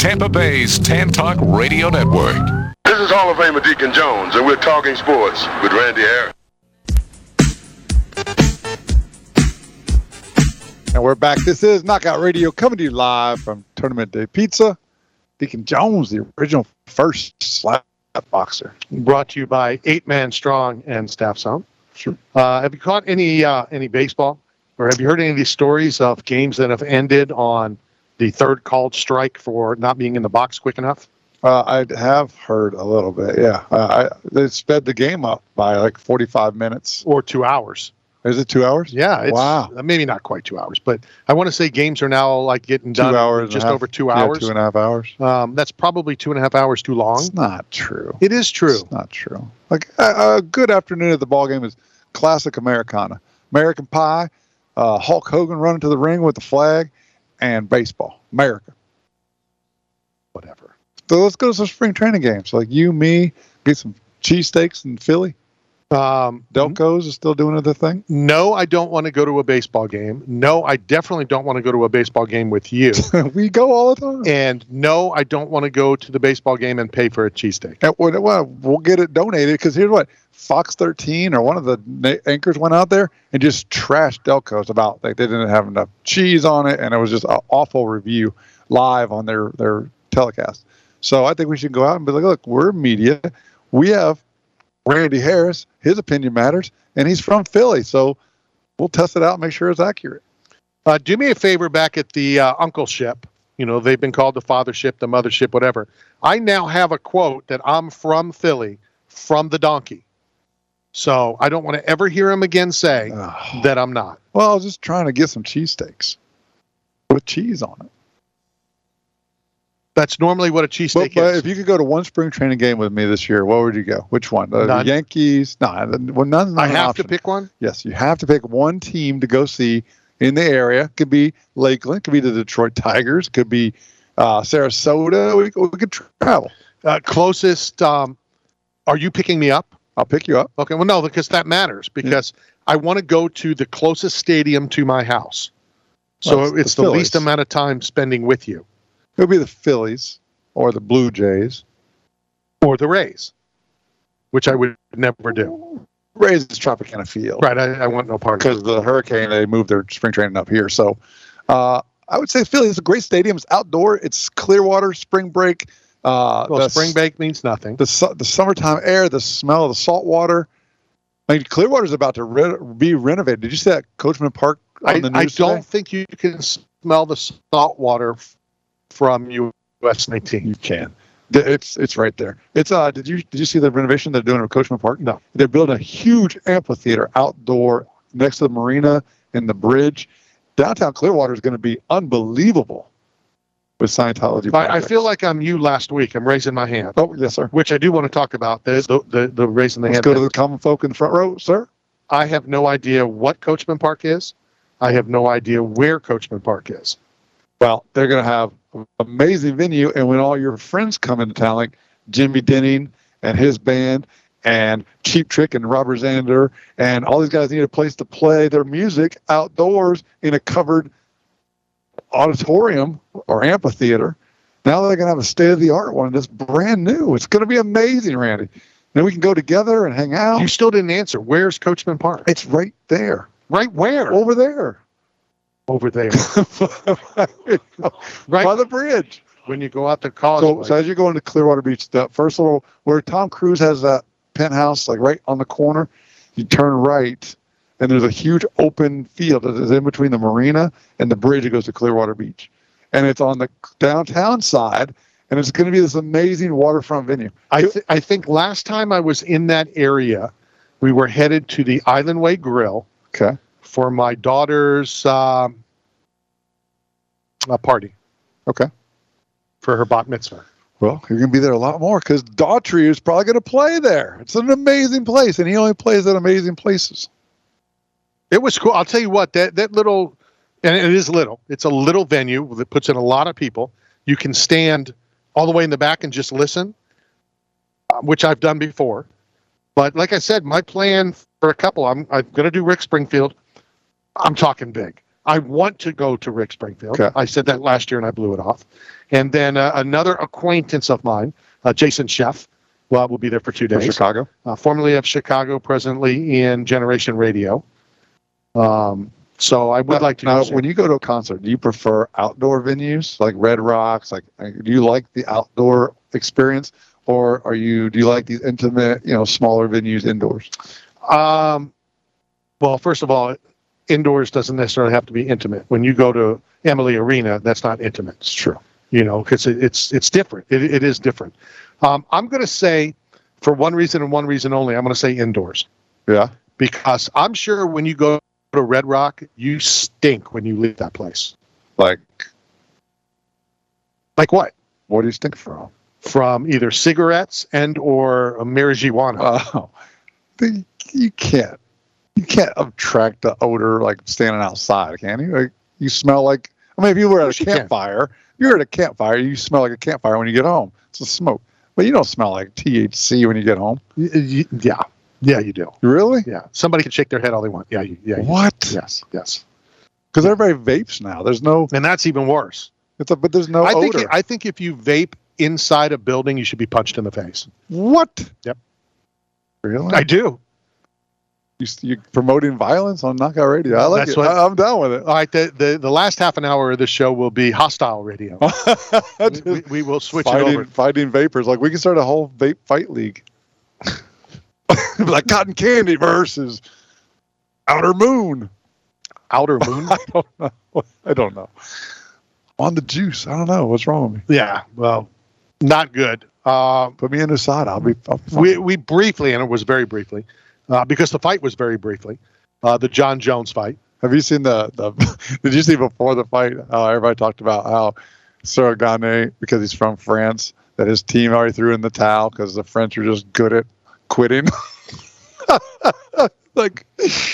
Tampa Bay's Tan Talk Radio Network. This is Hall of Famer Deacon Jones, and we're talking sports with Randy Harris. And we're back. This is Knockout Radio coming to you live from Tournament Day Pizza. Deacon Jones, the original first slap boxer. Brought to you by 8 Man Strong and Staff Zone. Sure. Have you caught any baseball? Or have you heard any of these stories of games that have ended on the third called strike for not being in the box quick enough? I have heard a little bit, yeah. They sped the game up by like 45 minutes. Or 2 hours. Is it 2 hours? Yeah. It's, wow. Maybe not quite 2 hours, but I want to say games are now like getting done 2 hours just over 2 hours. Yeah, 2.5 hours. That's probably 2.5 hours too long. It's not true. It is true. It's not true. Like a good afternoon at the ball game is classic Americana. American Pie, Hulk Hogan running to the ring with the flag, and baseball. America. Whatever. So let's go to some spring training games. Like you, me, get some cheesesteaks in Philly. Delco's is still doing their thing. No, I don't want to go to a baseball game. No, I definitely don't want to go to a baseball game with you. We go all the time. And no, I don't want to go to the baseball game and pay for a cheesesteak. We'll get it donated because here's what Fox 13 or one of the anchors went out there and just trashed Delco's about like they didn't have enough cheese on it, and it was just an awful review live on their telecast. So I think we should go out and be like, look, we're media. We have Randy Harris, his opinion matters, and he's from Philly, so we'll test it out and make sure it's accurate. Do me a favor back at the uncle ship. You know, they've been called the father ship, the mother ship, whatever. I now have a quote that I'm from Philly, from the donkey. So I don't want to ever hear him again say that I'm not. Well, I was just trying to get some cheesesteaks with cheese on it. That's normally what a cheesesteak is. But if you could go to one spring training game with me this year, what would you go? Which one? The Yankees? No, none. I have to pick one? Yes, you have to pick one team to go see in the area. Could be Lakeland. Could be the Detroit Tigers. Could be Sarasota. We could travel. Closest. Are you picking me up? I'll pick you up. Okay. Well, no, because that matters. Because I want to go to the closest stadium to my house. So it's the least amount of time spending with you. It'll be the Phillies or the Blue Jays. Or the Rays, which I would never do. Rays is Tropicana Field. Right, I want no part of it. Because the hurricane, they moved their spring training up here. So I would say Philly is a great stadium. It's outdoor. It's Clearwater, spring break. Spring break means nothing. The summertime air, the smell of the salt water. I mean, Clearwater's about to be renovated. Did you see that Coachman Park on the news I don't think you can smell the salt water from US 19. You can. It's right there. It's did you see the renovation they're doing at Coachman Park? No. They're building a huge amphitheater outdoor next to the marina and the bridge. Downtown Clearwater is going to be unbelievable with Scientology. I feel like I'm you last week. I'm raising my hand. Oh, yes, sir. Which I do want to talk about. The raising the hand. Let's go to the common folk in the front row, sir. I have no idea what Coachman Park is. I have no idea where Coachman Park is. Well, they're going to have an amazing venue, and when all your friends come into town, like Jimmy Denning and his band, and Cheap Trick and Robert Zander, and all these guys need a place to play their music outdoors in a covered auditorium or amphitheater. Now they're going to have a state-of-the-art one that's brand new. It's going to be amazing, Randy. Then we can go together and hang out. You still didn't answer. Where's Coachman Park? It's right there. Right where? Over there. Over there. Right by the bridge. When you go out to college. So as you go into Clearwater Beach, that first little, where Tom Cruise has that penthouse, like right on the corner, you turn right, and there's a huge open field that is in between the marina and the bridge that goes to Clearwater Beach. And it's on the downtown side, and it's going to be this amazing waterfront venue. I think last time I was in that area, we were headed to the Island Way Grill. Okay. For my daughter's party. Okay. For her bat mitzvah. Well, you're going to be there a lot more because Daughtry is probably going to play there. It's an amazing place, and he only plays at amazing places. It was cool. I'll tell you what, that little, and it is little, it's a little venue that puts in a lot of people. You can stand all the way in the back and just listen, which I've done before. But like I said, my plan for a couple, I'm going to do Rick Springfield. I'm talking big. I want to go to Rick Springfield. Okay. I said that last year and I blew it off. And then another acquaintance of mine, Jason Sheff, will be there for 2 days. Chicago. Formerly of Chicago, presently in Generation Radio. So I would like to now, go see when you go to a concert, do you prefer outdoor venues like Red Rocks? Like, do you like the outdoor experience, or do you like these intimate, smaller venues indoors? Well, first of all, indoors doesn't necessarily have to be intimate. When you go to Emily Arena, that's not intimate. It's true. Because it's different. It is different. I'm going to say, for one reason and one reason only, I'm going to say indoors. Yeah. Because I'm sure when you go to Red Rock, you stink when you leave that place. Like what? What do you stink from? From either cigarettes and or marijuana. Oh, you can't attract the odor like standing outside, can you? Like, you smell like. I mean, if you were at a campfire, you're at a campfire. You smell like a campfire when you get home. It's a smoke, but you don't smell like THC when you get home. Yeah, you do. Really? Yeah. Somebody can shake their head all they want. Yeah. What? Yes. Because everybody vapes now. There's no. And that's even worse. But there's no odor. I think if you vape inside a building, you should be punched in the face. What? Yep. Really? I do. You're promoting violence on Knockout Radio. I like it. I'm down with it. All right. The last half an hour of this show will be hostile radio. we will switch it over. Fighting vapors. Like, we can start a whole vape fight league. Like Cotton Candy versus Outer Moon. Outer Moon? I don't know. On the juice. I don't know. What's wrong with me? Yeah. Well, not good. Put me in the side. I'll be fine. We briefly, and it was very briefly, because the fight was very briefly, the John Jones fight. Have you seen the did you see before the fight how everybody talked about how Saragane, because he's from France, that his team already threw in the towel because the French are just good at quitting? Like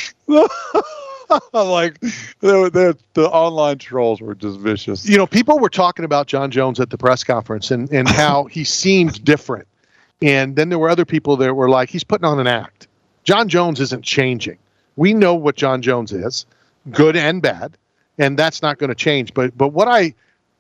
the online trolls were just vicious. People were talking about John Jones at the press conference and how he seemed different. And then there were other people that were like, he's putting on an act. John Jones isn't changing. We know what John Jones is, good and bad, and that's not going to change. But what I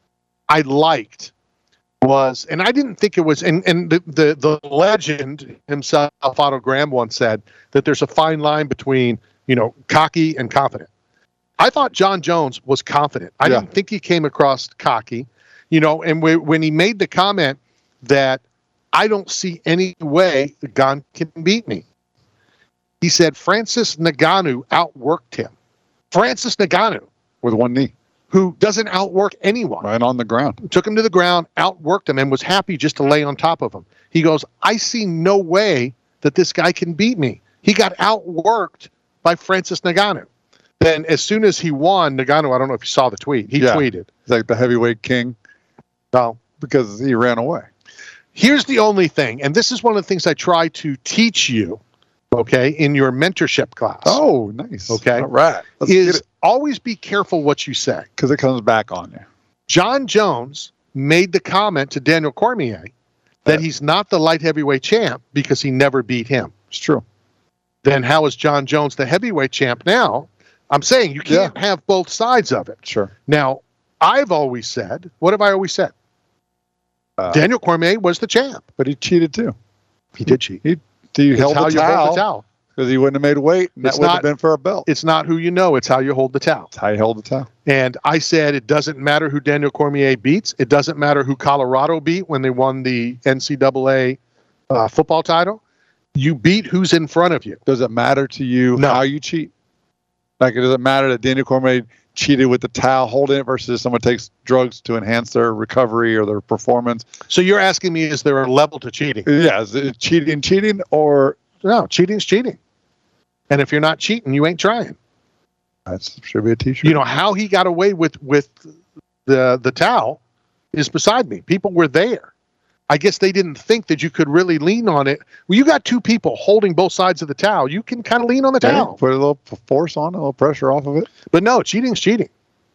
liked was, and I didn't think it was, and the legend himself, Otto Graham, once said that there's a fine line between, cocky and confident. I thought John Jones was confident. I didn't think he came across cocky, and when he made the comment that I don't see any way Gane can beat me. He said Francis Ngannou outworked him. Francis Ngannou. With one knee. Who doesn't outwork anyone. Right on the ground. Took him to the ground, outworked him, and was happy just to lay on top of him. He goes, I see no way that this guy can beat me. He got outworked by Francis Ngannou. Then as soon as he won, Ngannou, I don't know if you saw the tweet. He tweeted. He's like the heavyweight king. No. Because he ran away. Here's the only thing, and this is one of the things I try to teach you, okay, in your mentorship class. Oh, nice. Okay. All right. Is always be careful what you say. Because it comes back on you. John Jones made the comment to Daniel Cormier that he's not the light heavyweight champ because he never beat him. It's true. Then how is John Jones the heavyweight champ now? I'm saying you can't have both sides of it. Sure. Now, I've always said, what have I always said? Daniel Cormier was the champ. But he cheated too. He did cheat. He held the towel. Because he wouldn't have made weight, and that would have been for a belt. It's not who you know, it's how you hold the towel. It's how you hold the towel. And I said it doesn't matter who Daniel Cormier beats. It doesn't matter who Colorado beat when they won the NCAA football title. You beat who's in front of you. Does it matter to you how you cheat? Like, it doesn't matter that Daniel Cormier cheated with the towel holding it versus someone takes drugs to enhance their recovery or their performance. So you're asking me, is there a level to cheating? Yeah, is it cheating or... No, cheating's cheating. And if you're not cheating, you ain't trying. That should be a t-shirt. How he got away with the towel is beside me. People were there. I guess they didn't think that you could really lean on it. Well, you got two people holding both sides of the towel. You can kind of lean on the towel. Put a little force on it, a little pressure off of it. But no, cheating's cheating.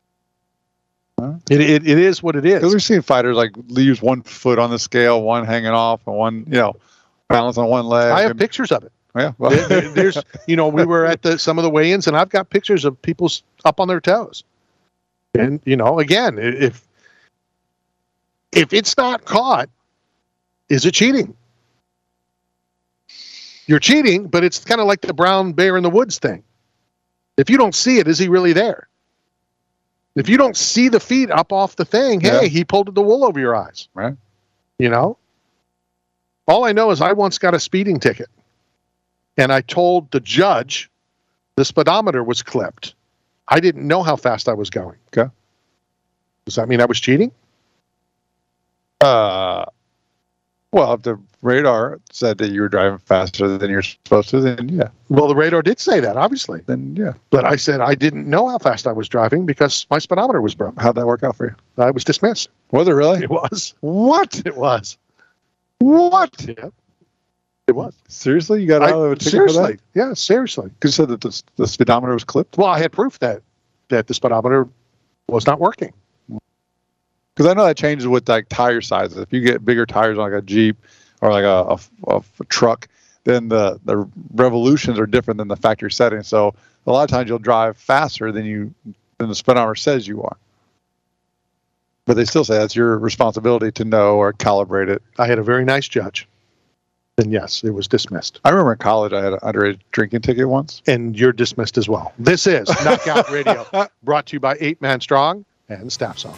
It is what it is. Because we've seen fighters like use one foot on the scale, one hanging off, and one, balance on one leg. I have pictures of it. Yeah. Well. There's, we were at some of the weigh-ins, and I've got pictures of people up on their toes. And, again, if it's not caught, is it cheating? You're cheating, but it's kind of like the brown bear in the woods thing. If you don't see it, is he really there? If you don't see the feet up off the thing, hey, he pulled the wool over your eyes. Right. All I know is I once got a speeding ticket, and I told the judge the speedometer was clipped. I didn't know how fast I was going. Okay. Does that mean I was cheating? Well, if the radar said that you were driving faster than you're supposed to, then yeah. Well, the radar did say that, obviously. Then yeah. But I said I didn't know how fast I was driving because my speedometer was broken. How'd that work out for you? I was dismissed. Was it really? It was. What? It was. What? Yeah. It was. Seriously? You got out of a ticket seriously. for that? Yeah, seriously. Because you said that the speedometer was clipped? Well, I had proof that the speedometer was not working. Because I know that changes with like tire sizes. If you get bigger tires on like a Jeep or like a truck, then the revolutions are different than the factory setting. So a lot of times you'll drive faster than the speedometer says you are. But they still say that's your responsibility to know or calibrate it. I had a very nice judge. And yes, it was dismissed. I remember in college I had an underage drinking ticket once. And you're dismissed as well. This is Knockout Radio, brought to you by 8 Man Strong and Staff Zone.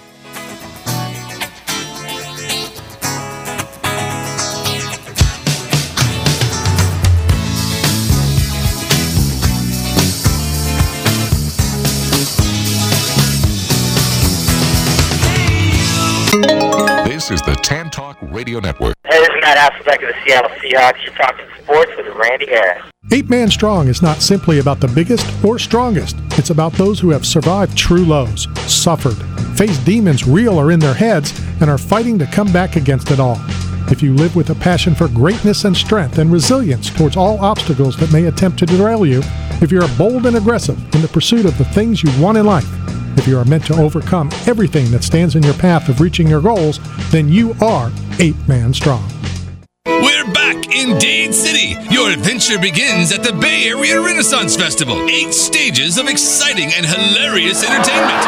This is the Tan Talk Radio Network. Hey, this is Matt Hasselbeck of the Seattle Seahawks. You're talking sports with Randy Harris. 8 Man Strong is not simply about the biggest or strongest. It's about those who have survived true lows, suffered, faced demons real or in their heads, and are fighting to come back against it all. If you live with a passion for greatness and strength and resilience towards all obstacles that may attempt to derail you, if you're bold and aggressive in the pursuit of the things you want in life, if you are meant to overcome everything that stands in your path of reaching your goals, then you are 8 Man Strong. We're back in Dade City. Your adventure begins at the Bay Area Renaissance Festival. 8 stages of exciting and hilarious entertainment.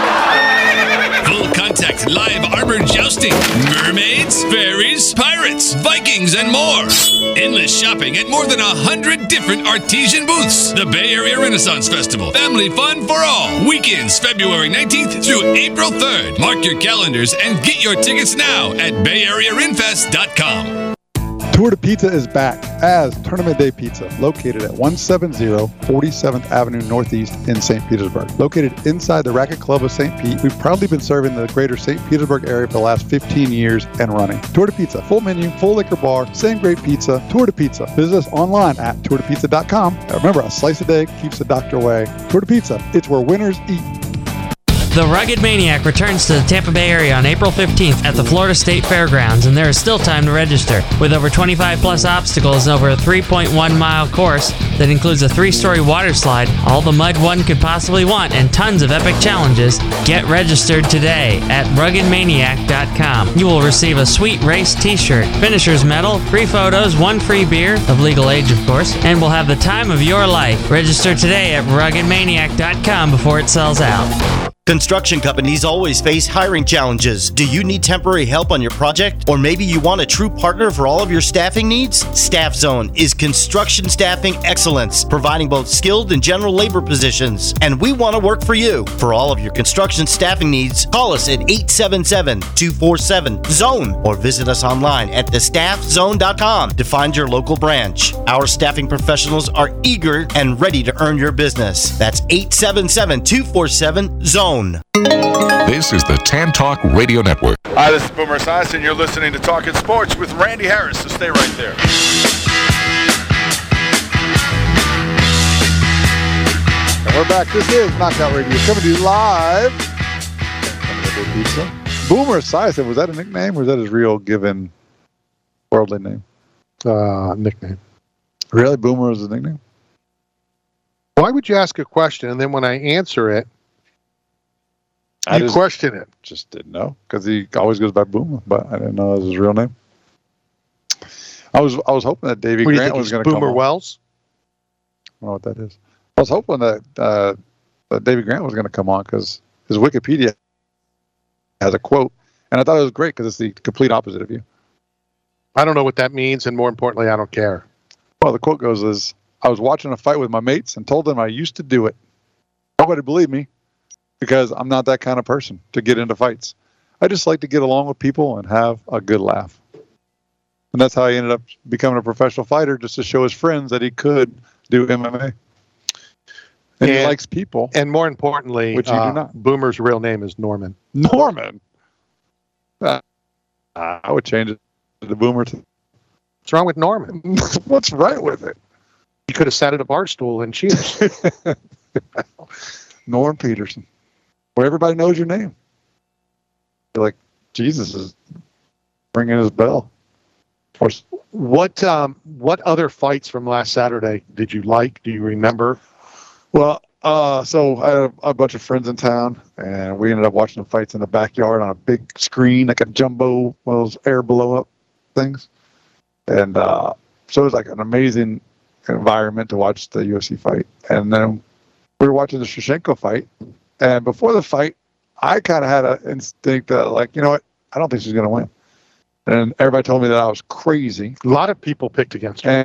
Full contact live armored jousting, mermaids, fairies, pirates, Vikings, and more. Endless shopping at more than 100 different artesian booths. The Bay Area Renaissance Festival. Family fun for all. Weekends February 19th through April 3rd. Mark your calendars and get your tickets now at BayAreaRenFest.com. Tour de Pizza is back as Tournament Day Pizza, located at 170 47th Avenue Northeast in St. Petersburg. Located inside the Racquet Club of St. Pete, we've proudly been serving the greater St. Petersburg area for the last 15 years and running. Tour de Pizza, full menu, full liquor bar, same great pizza, Tour de Pizza. Visit us online at tourdepizza.com. Remember, a slice a day keeps the doctor away. Tour de Pizza, it's where winners eat. The Rugged Maniac returns to the Tampa Bay area on April 15th at the Florida State Fairgrounds, and there is still time to register. With over 25 plus obstacles and over a 3.1-mile course that includes a 3-story water slide, all the mud one could possibly want, and tons of epic challenges, get registered today at ruggedmaniac.com. You will receive a sweet race t-shirt, finisher's medal, free photos, 1 free beer, of legal age of course, and will have the time of your life. Register today at ruggedmaniac.com before it sells out. Construction companies always face hiring challenges. Do you need temporary help on your project? Or maybe you want a true partner for all of your staffing needs? Staff Zone is construction staffing excellence, providing both skilled and general labor positions. And we want to work for you. For all of your construction staffing needs, call us at 877-247-ZONE or visit us online at thestaffzone.com to find your local branch. Our staffing professionals are eager and ready to earn your business. That's 877-247-ZONE. This is the Tan Talk Radio Network. Hi, this is Boomer Esiason. You're listening to Talking Sports with Randy Harris, so stay right there. And we're back. This is Knockout Radio, coming to you live. Pizza. Boomer Esiason, was that a nickname or was that his real given worldly name? Nickname. Really? Boomer was his nickname? Why would you ask a question and then when I answer it, you question it? Just didn't know because he always goes by Boomer, but I didn't know that was his real name. I was hoping that Davey Grant was going to come. Boomer Wells? don't know what that is. I was hoping that David Grant was going to come on because his Wikipedia has a quote, and I thought it was great because it's the complete opposite of you. I don't know what that means, and more importantly, I don't care. Well, the quote goes is, I was watching a fight with my mates and told them I used to do it. Nobody believed me because I'm not that kind of person to get into fights. I just like to get along with people and have a good laugh. And that's how he ended up becoming a professional fighter, just to show his friends that he could do MMA. And he likes people. And more importantly, which you do not. Boomer's real name is Norman. Norman? I would change it to Boomer. What's wrong with Norman? What's right with it? You could have sat at a bar stool and cheers. Norm Peterson. Where everybody knows your name. You're like, Jesus is ringing his bell. What other fights from last Saturday did you like? Do you remember? Well, so I had a bunch of friends in town, and we ended up watching the fights in the backyard on a big screen, like a jumbo, one of those air blow-up things. And so it was like an amazing environment to watch the UFC fight. And then we were watching the Shevchenko fight, and before the fight, I kind of had an instinct that, like, you know what, I don't think she's going to win. And everybody told me that I was crazy. A lot of people picked against her.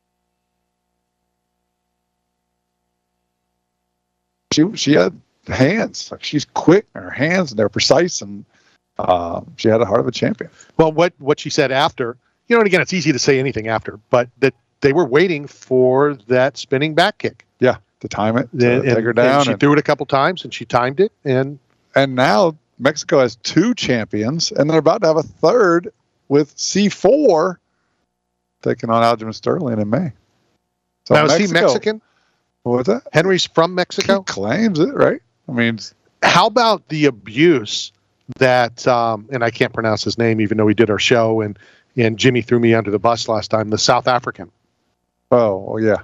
And she had hands. Like, she's quick, and her hands, and they're precise, and she had the heart of a champion. Well, what she said after, you know, and again, it's easy to say anything after, but that they were waiting for that spinning back kick. Yeah, to time it, to take her down. And she threw it a couple times, and she timed it. And now Mexico has 2 champions, and they're about to have a third with C4 taking on Aljamain Sterling in May. So now, is he Mexican? What's that? Henry's from Mexico? He claims it, right? I mean, how about the abuse that, and I can't pronounce his name, even though we did our show, and Jimmy threw me under the bus last time, the South African. Oh, yeah.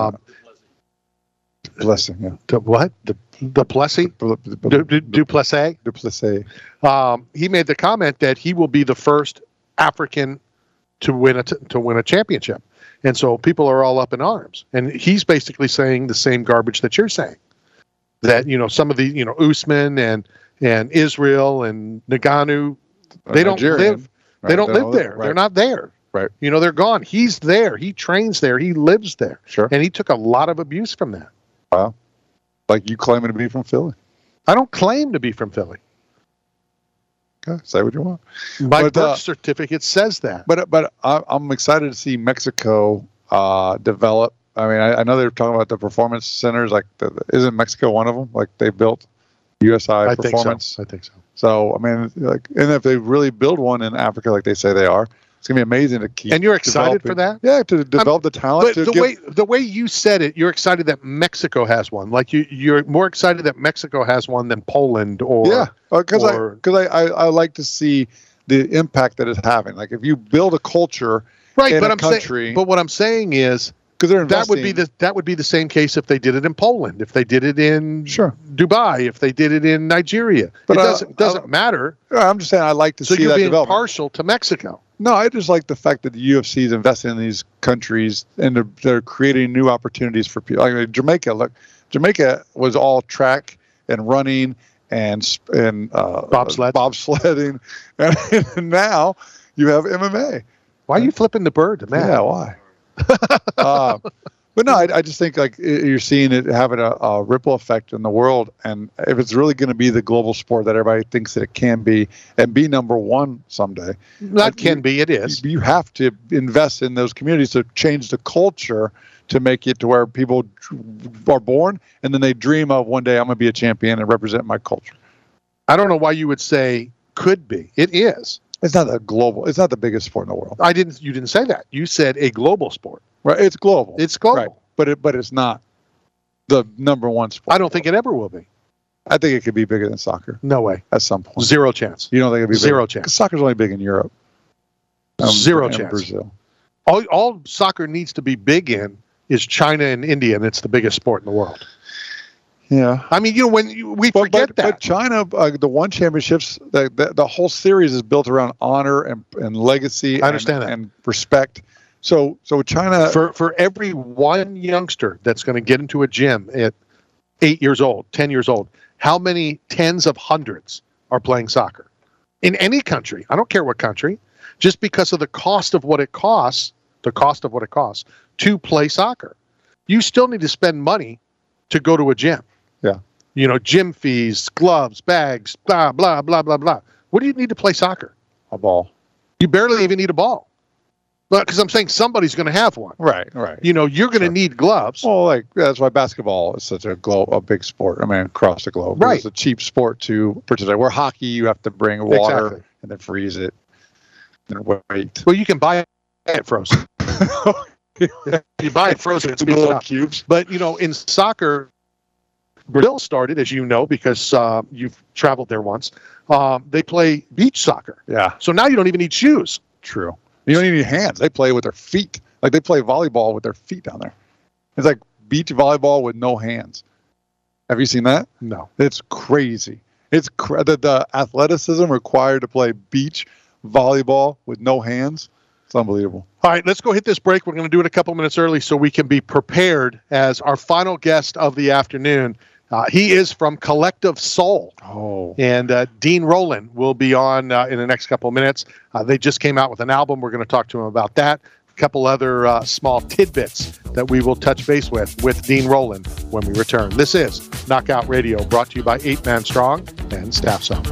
Blessing, yeah. What? The Plessy? Duplessis? Duplessis. He made the comment that he will be the first African to win a championship. And so people are all up in arms. And he's basically saying the same garbage that you're saying. That, you know, some of the, you know, Usman and Israel and Ngannou, they don't live. Right. They don't live there. Right. They're not there. Right. You know, they're gone. He's there. He trains there. He lives there. Sure. And he took a lot of abuse from that. Wow. Like you claiming to be from Philly. I don't claim to be from Philly. Okay, say what you want. My birth certificate says that. But I'm excited to see Mexico develop. I mean, I know they're talking about the performance centers. Like, isn't Mexico one of them? Like, they built USI Performance. I think so. So, I mean, like, and if they really build one in Africa, like they say they are, it's gonna be amazing to keep. And you're excited for that? Yeah, to develop the talent. But the way you said it, you're excited that Mexico has one. Like you're more excited that Mexico has one than Poland or because I like to see the impact that it's having. Like if you build a culture, right? In but a country, but what I'm saying is. Because that would be the same case if they did it in Poland, if they did it in Dubai, if they did it in Nigeria. But it doesn't matter. I'm just saying I like to see that development. So you're being partial to Mexico. No, I just like the fact that the UFC is investing in these countries and they're creating new opportunities for people. Like Jamaica, look, Jamaica was all track and running and bobsledding, and now you have MMA. Why are you flipping the bird to Matt? Yeah, why? But no, I just think like you're seeing it having a ripple effect in the world, and if it's really going to be the global sport that everybody thinks that it can be and be number one someday, it is. You have to invest in those communities to change the culture to make it to where people are born and then they dream of one day I'm going to be a champion and represent my culture. I don't know why you would say could be. It is. It's not It's not the biggest sport in the world. You didn't say that. You said a global sport. Right. It's global. It's global. Right. But it's not the number one sport. I don't think it ever will be. I think it could be bigger than soccer. No way. At some point. Zero chance. You don't think it'd be zero bigger? chance? Because soccer's only big in Europe. Zero chance. Brazil. All soccer needs to be big in is China and India, and it's the biggest sport in the world. Yeah, I mean, we forget that. But China, the one championships, the whole series is built around honor and legacy. I understand and respect. So China, for every one youngster that's going to get into a gym at 8 years old, 10 years old, how many tens of hundreds are playing soccer? In any country, I don't care what country, just because of the cost of what it costs to play soccer. You still need to spend money to go to a gym. Yeah. You know, gym fees, gloves, bags, blah, blah, blah, blah, blah. What do you need to play soccer? A ball. You barely even need a ball. But because I'm saying somebody's going to have one. Right. You know, you're going to need gloves. Well, like that's why basketball is such a big sport. I mean, across the globe. Right. It's a cheap sport to participate. Where hockey, you have to bring water and then freeze it and wait. Well, you can buy it frozen. You buy it frozen. It's little cubes. But, you know, in soccer, Brazil started, as you know, because you've traveled there once. They play beach soccer. Yeah. So now you don't even need shoes. True. You don't even need hands. They play with their feet. Like they play volleyball with their feet down there. It's like beach volleyball with no hands. Have you seen that? No. It's crazy. It's the athleticism required to play beach volleyball with no hands. It's unbelievable. All right, let's go hit this break. We're going to do it a couple minutes early so we can be prepared as our final guest of the afternoon. He is from Collective Soul. Oh. And Dean Rowland will be on in the next couple of minutes. They just came out with an album. We're going to talk to him about that. A couple other small tidbits that we will touch base with Dean Rowland when we return. This is Knockout Radio, brought to you by 8 Man Strong and Staff Zone.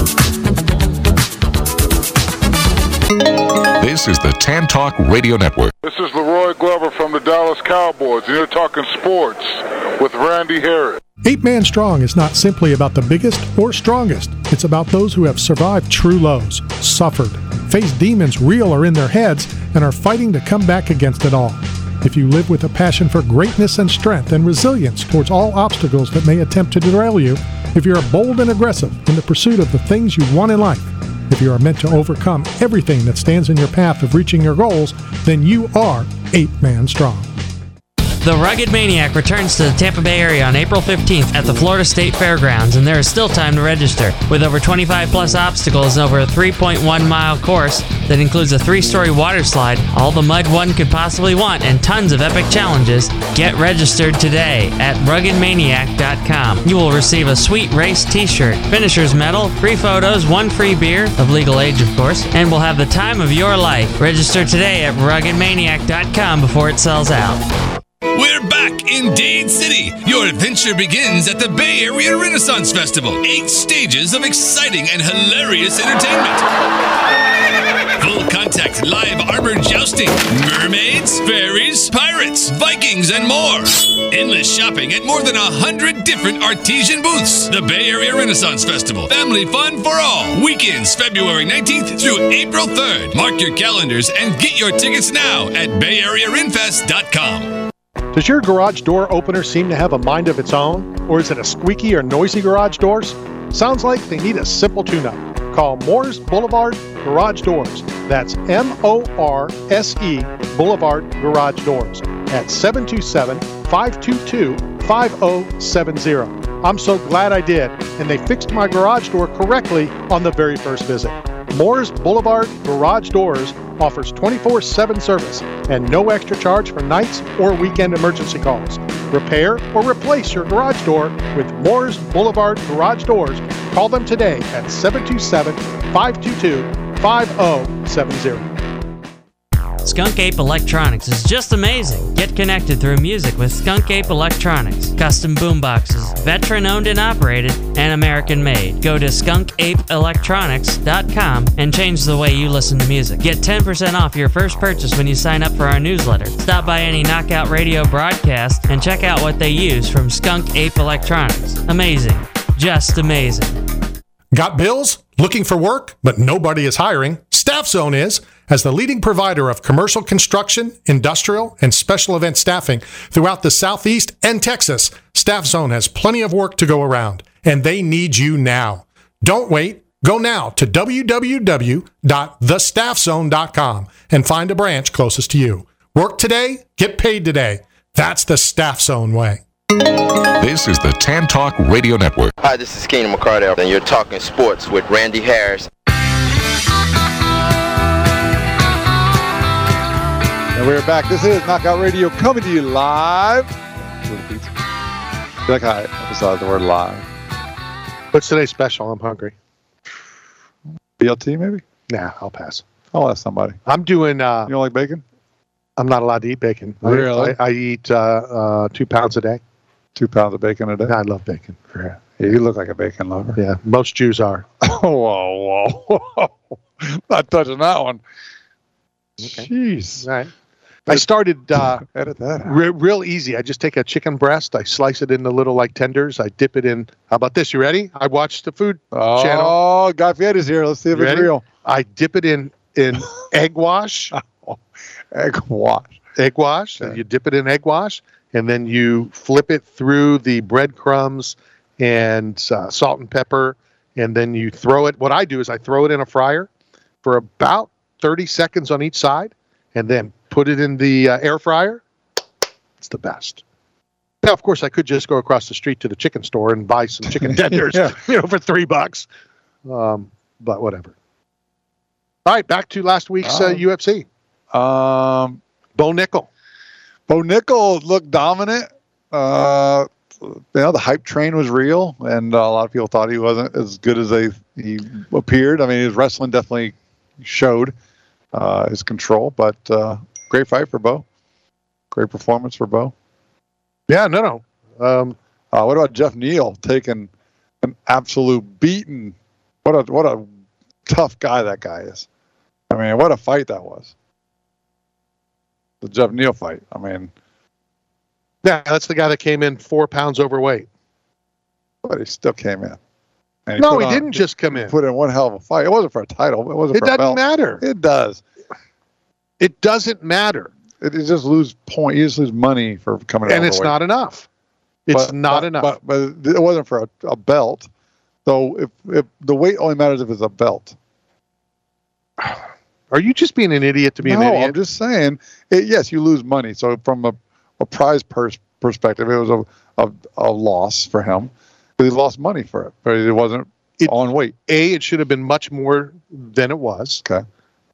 This is the Tan Talk Radio Network. This is Leroy Glover from the Dallas Cowboys, and you're talking sports with Randy Harris. 8 Man Strong is not simply about the biggest or strongest. It's about those who have survived true lows, suffered, faced demons real or in their heads, and are fighting to come back against it all. If you live with a passion for greatness and strength and resilience towards all obstacles that may attempt to derail you, if you're bold and aggressive in the pursuit of the things you want in life, if you are meant to overcome everything that stands in your path of reaching your goals, then you are 8 Man Strong. The Rugged Maniac returns to the Tampa Bay area on April 15th at the Florida State Fairgrounds, and there is still time to register. With over 25 plus obstacles and over a 3.1-mile course that includes a 3-story water slide, all the mud one could possibly want, and tons of epic challenges, get registered today at ruggedmaniac.com. You will receive a sweet race t-shirt, finisher's medal, free photos, 1 free beer, of legal age of course, and will have the time of your life. Register today at ruggedmaniac.com before it sells out. We're back in Dade City. Your adventure begins at the Bay Area Renaissance Festival. 8 stages of exciting and hilarious entertainment. Full contact live armored jousting, mermaids, fairies, pirates, Vikings, and more. Endless shopping at more than 100 different artesian booths. The Bay Area Renaissance Festival. Family fun for all. Weekends February 19th through April 3rd. Mark your calendars and get your tickets now at BayAreaRenFest.com. Does your garage door opener seem to have a mind of its own? Or is it a squeaky or noisy garage doors? Sounds like they need a simple tune-up. Call Moore's Boulevard Garage Doors. That's M-O-R-S-E Boulevard Garage Doors at 727-522-5070. I'm so glad I did, and they fixed my garage door correctly on the very first visit. Moore's Boulevard Garage Doors offers 24/7 service and no extra charge for nights or weekend emergency calls. Repair or replace your garage door with Moore's Boulevard Garage Doors. Call them today at 727-522-5070. Skunk Ape Electronics is just amazing. Get connected through music with Skunk Ape Electronics. Custom boomboxes, veteran-owned and operated, and American-made. Go to skunkapeelectronics.com and change the way you listen to music. Get 10% off your first purchase when you sign up for our newsletter. Stop by any Knockout Radio broadcast and check out what they use from Skunk Ape Electronics. Amazing. Just amazing. Got bills? Looking for work, but nobody is hiring? Staff Zone is. As the leading provider of commercial construction, industrial, and special event staffing throughout the Southeast and Texas, Staff Zone has plenty of work to go around, and they need you now. Don't wait. Go now to www.thestaffzone.com and find a branch closest to you. Work today, get paid today. That's the Staff Zone way. This is the Tan Talk Radio Network. Hi, this is Keenan McCardell, and you're talking sports with Randy Harris. And we're back. This is Knockout Radio coming to you live. You like how I emphasize the word live? What's today's special? I'm hungry. BLT maybe? Nah, I'll pass. I'll ask somebody. I'm doing. You don't like bacon? I'm not allowed to eat bacon. Really? I eat 2 pounds a day. 2 pounds of bacon a day? I love bacon. Yeah, you look like a bacon lover. Yeah, most Jews are. Whoa. Not touching that one. Okay. Jeez. All right. I started edit that out. real easy. I just take a chicken breast. I slice it into little like tenders. I dip it in. How about this? You ready? I watched the Food Channel. Oh, Guy Fieri's here. Let's see if it's real. I dip it in egg wash. Egg wash. Egg wash. Okay. You dip it in egg wash, and then you flip it through the breadcrumbs and salt and pepper, and then you throw it. What I do is I throw it in a fryer for about 30 seconds on each side, and then put it in the air fryer. It's the best. Now, of course, I could just go across the street to the chicken store and buy some chicken tenders, for $3. But whatever. All right, back to last week's UFC. Bo Nickel. Bo Nickel looked dominant. The hype train was real, and a lot of people thought he wasn't as good as he appeared. I mean, his wrestling definitely showed his control, but great fight for Bo. Great performance for Bo. Yeah, no. What about Jeff Neal taking an absolute beating? What a tough guy that guy is. I mean, what a fight that was. The Jeff Neal fight. I mean, yeah, that's the guy that came in 4 pounds overweight. But he still came in. And he didn't just come in. Put in one hell of a fight. It wasn't for a title. It wasn't for a belt. It doesn't matter. It does. It doesn't matter. It just lose point. You just lose money for coming in. And it's not enough. It's not enough. But it wasn't for a belt. So if the weight only matters if it's a belt. Are you just being an idiot to be an idiot? No, I'm just saying. Yes, you lose money. So from a prize perspective, it was a loss for him. But he lost money for it. But it wasn't on weight. It should have been much more than it was. Okay.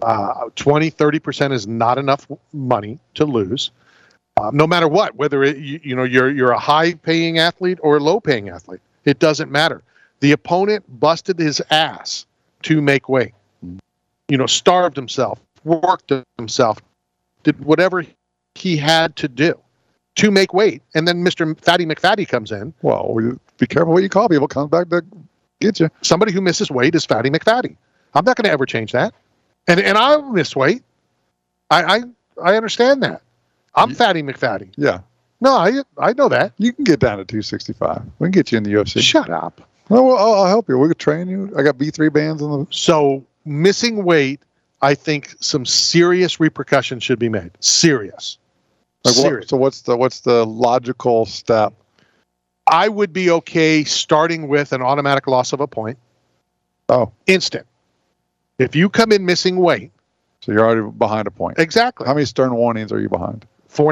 20-30% is not enough money to lose. No matter what, whether you're a high-paying athlete or a low-paying athlete, it doesn't matter. The opponent busted his ass to make weight. Starved himself, worked himself, did whatever he had to do to make weight. And then Mr. Fatty McFatty comes in. Well, be careful what you call people. Comes back to get you. Somebody who misses weight is Fatty McFatty. I'm not going to ever change that. And I'll miss weight. I understand that. I'm Fatty McFatty. Yeah. No, I know that. You can get down to 265. We can get you in the UFC. Shut up. Well, I'll help you. We could train you. I got B3 bands on the. So missing weight, I think some serious repercussions should be made. Serious. Serious. So what's the logical step? I would be okay starting with an automatic loss of a point. Oh. Instant. If you come in missing weight. So you're already behind a point. Exactly. How many stern warnings are you behind?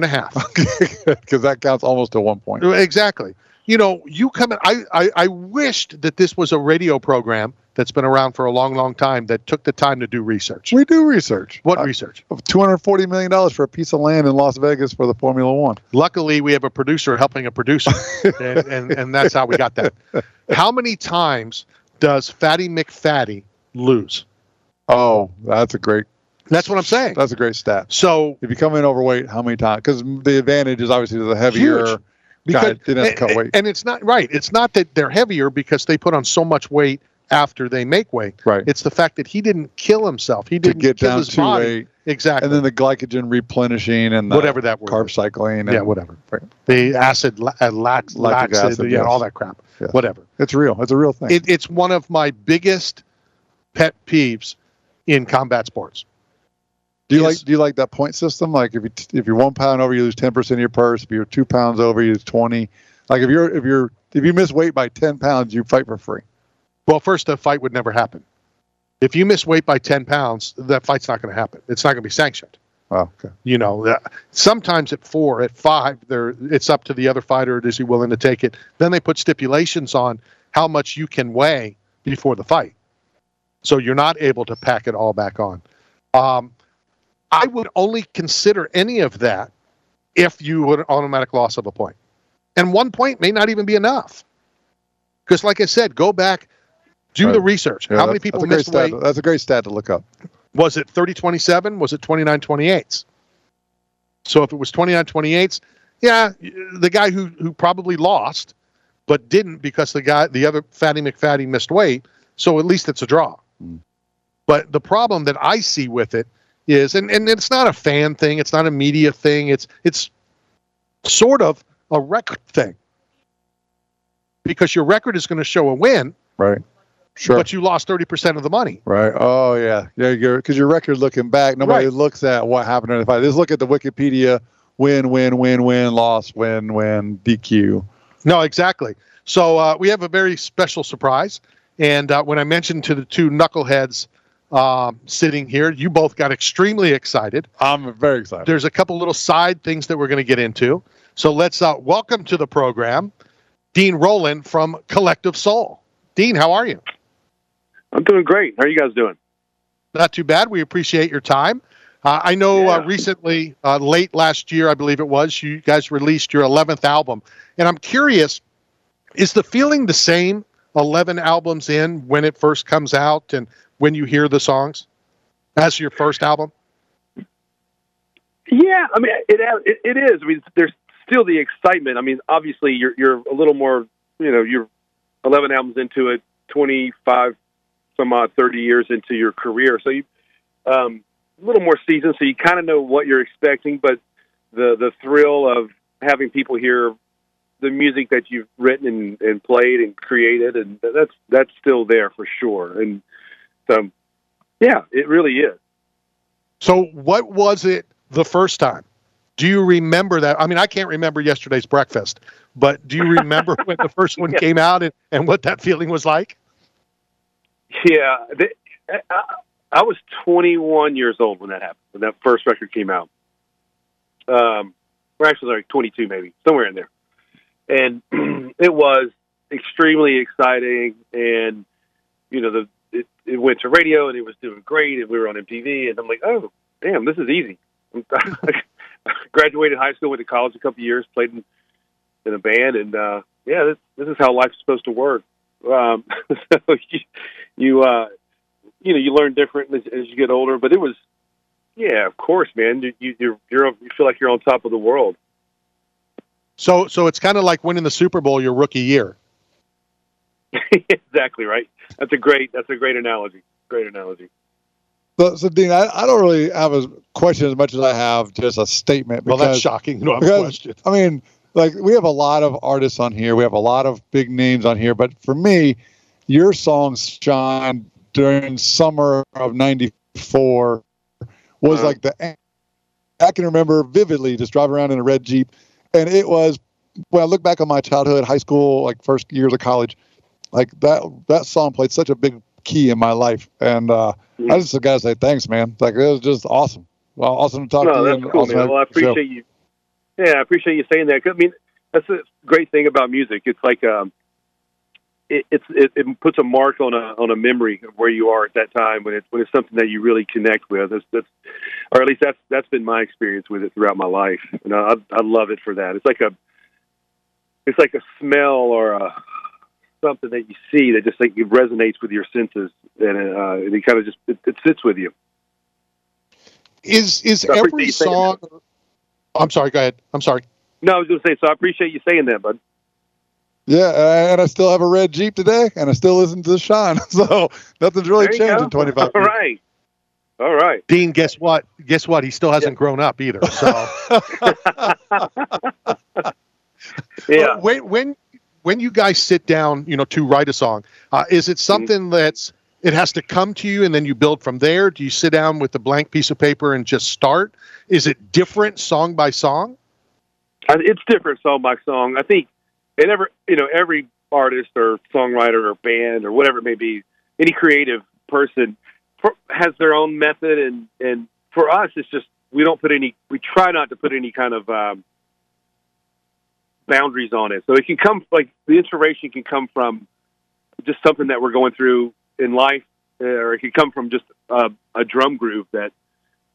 4.5. Because that counts almost to 1 point. Exactly. You come in. I wished that this was a radio program that's been around for a long, long time that took the time to do research. We do research. What research? $240 million for a piece of land in Las Vegas for the Formula One. Luckily, we have a producer helping a producer, and that's how we got that. How many times does Fatty McFatty lose? Oh, that's what I'm saying. That's a great stat. So if you come in overweight, how many times? Because the advantage is obviously the heavier guy didn't have to cut weight. And it's not right. It's not that they're heavier because they put on so much weight after they make weight. Right. It's the fact that he didn't kill himself. He didn't get kill down his to body. weight. Exactly. And then the glycogen replenishing and whatever that word carb is. cycling. And whatever. Right. The acid, lactic acid, yes. All that crap. Yes. Whatever. It's real. It's a real thing. It's one of my biggest pet peeves in combat sports. Do you like that point system? Like if you're 1 pound over, you lose 10% of your purse. If you're 2 pounds over, you lose 20. Like if you miss weight by 10 pounds, you fight for free. Well, first, the fight would never happen. If you miss weight by 10 pounds, that fight's not going to happen. It's not going to be sanctioned. Oh, okay. Sometimes at 4, at 5, it's up to the other fighter. Is he willing to take it? Then they put stipulations on how much you can weigh before the fight. So you're not able to pack it all back on. I would only consider any of that if you would automatic loss of a point. And 1 point may not even be enough. Because like I said, go back, do the research. Yeah, how many people missed weight? That's a great stat to look up. Was it 30-27? Was it 29-28? So if it was 29-28, yeah, the guy who probably lost, but didn't because the other Fatty McFatty missed weight, so at least it's a draw. But the problem that I see with it is, and it's not a fan thing, it's not a media thing, it's sort of a record thing. Because your record is going to show a win. Right. Sure. But you lost 30% of the money. Right. Oh, yeah. Yeah, because your record looking back, nobody looks at what happened in the fight. Just look at the Wikipedia, win, loss, win, DQ. No, exactly. So we have a very special surprise. And when I mentioned to the two knuckleheads sitting here, you both got extremely excited. I'm very excited. There's a couple little side things that we're going to get into. So let's welcome to the program Dean Rowland from Collective Soul. Dean, how are you? I'm doing great. How are you guys doing? Not too bad. We appreciate your time. I know recently, late last year, I believe it was, you guys released your 11th album. And I'm curious, is the feeling the same 11 albums in when it first comes out and when you hear the songs as your first album? Yeah, I mean, it is. I mean, there's still the excitement. I mean, obviously, you're a little more, you're 11 albums into it, 25 some odd 30 years into your career, so you a little more seasoned, so you kind of know what you're expecting. But the thrill of having people hear the music that you've written and played and created, and that's still there for sure. And so, yeah, it really is. So, what was it the first time? Do you remember that? I mean, I can't remember yesterday's breakfast, but do you remember when the first one came out and what that feeling was like? Yeah, I was 21 years old when that happened, when that first record came out. We're actually like 22 maybe, somewhere in there. And it was extremely exciting, and, it went to radio, and it was doing great, and we were on MTV, and I'm like, oh, damn, this is easy. I graduated high school, went to college a couple of years, played in a band, and, this is how life's supposed to work. So you learn different as you get older, but it was, yeah, of course, man. You feel like you're on top of the world. So it's kind of like winning the Super Bowl your rookie year. Exactly right. That's a great analogy. Great analogy. So Dean, I don't really have a question as much as I have just a statement. Well, that's shocking. No, question. I mean, like, we have a lot of artists on here. We have a lot of big names on here. But for me, your songs shine during summer of '94 was like I can remember vividly just driving around in a red Jeep. And it was, when I look back on my childhood, high school, like first years of college, like that song played such a big key in my life. And I just got to say thanks, man. Like, it was just awesome. Well, awesome to talk to you. That's cool, man. Well, I appreciate you. Yeah, I appreciate you saying that. I mean, that's the great thing about music. It's like it puts a mark on a memory of where you are at that time when it's something that you really connect with. Or at least that's been my experience with it throughout my life, and I love it for that. It's like a smell or something that you see that just like it resonates with your senses, and it kind of just it sits with you. Is every song? I'm sorry. Go ahead. I'm sorry. No, I was going to say. So I appreciate you saying that, bud. Yeah, and I still have a red Jeep today, and I still listen to Shine. So nothing's really changed in 25 years. All right. Dean, guess what? He still hasn't grown up either. So. Yeah. When you guys sit down, to write a song, is it something it has to come to you and then you build from there? Do you sit down with a blank piece of paper and just start? Is it different song by song? It's different song by song. I think every artist or songwriter or band or whatever it may be, any creative person has their own method. And for us, it's just, we try not to put any kind of boundaries on it. So it can come, like, the inspiration can come from just something that we're going through in life, or it can come from just a drum groove that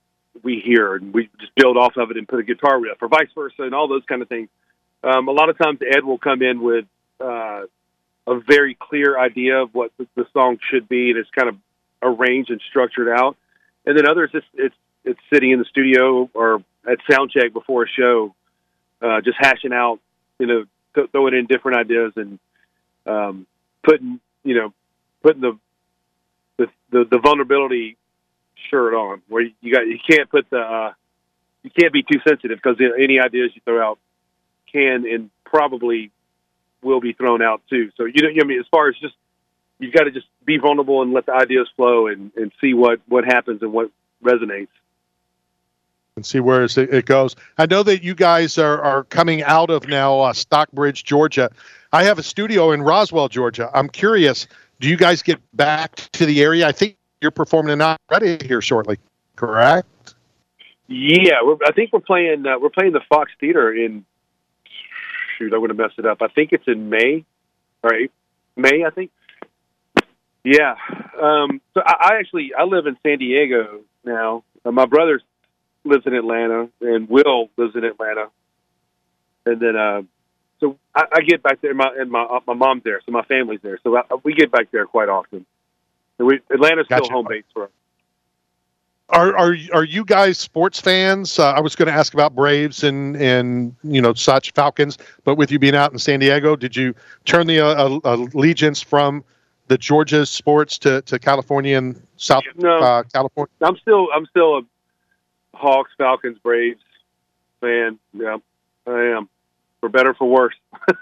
we hear, and we just build off of it and put a guitar riff, or vice versa, and all those kind of things. A lot of times Ed will come in with a very clear idea of what the song should be, and it's kind of arranged and structured out. And then others, it's sitting in the studio or at sound check before a show, just hashing out, throwing in different ideas and putting the vulnerability shirt on, where you can't be too sensitive, because any ideas you throw out can and probably will be thrown out too. So as far as just, you've got to just be vulnerable and let the ideas flow and see what happens and what resonates. And see where it goes. I know that you guys are coming out of now Stockbridge, Georgia. I have a studio in Roswell, Georgia. I'm curious, do you guys get back to the area? I think you're performing in Already here shortly, correct? Yeah, I think we're playing the Fox Theater in, I'm going to mess it up. I think it's in May, right? May, I think. Yeah. So I live in San Diego now. My brother lives in Atlanta, and Will lives in Atlanta. And then, so I get back there, and my mom's there, so my family's there. So we get back there quite often. And Atlanta's still home base for us. Are you guys sports fans? I was going to ask about Braves and such, Falcons, but with you being out in San Diego, did you turn the allegiance from the Georgia sports to California and South California? I'm still a Hawks, Falcons, Braves fan. Yeah, I am, for better or for worse.